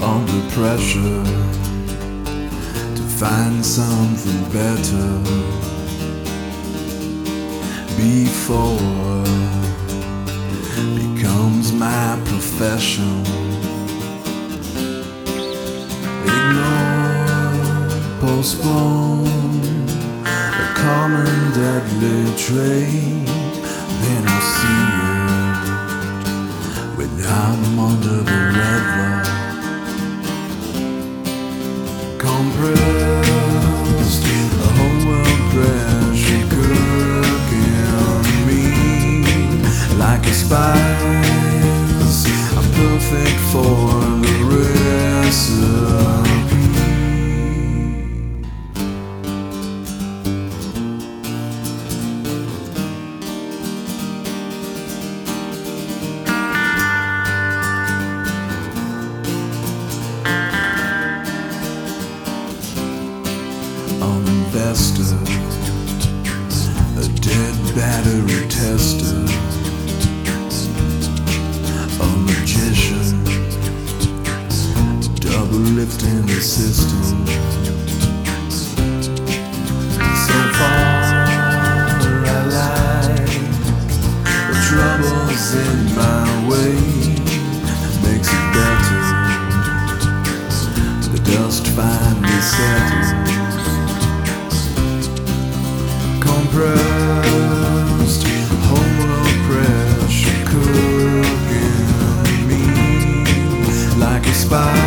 under pressure to find something better before becomes my profession. Ignore, postpone a common deadly trait. Then I'll see it when I'm under the weather. Compressed, a whole world pressure cooking me like a spice. I'm perfect for the recipe. An investor, a dead battery tester, a magician, double lifting the system. So far I like the troubles in my way, makes it better. The dust finally settles. Compressed, whole world pressure cooking me like a spice.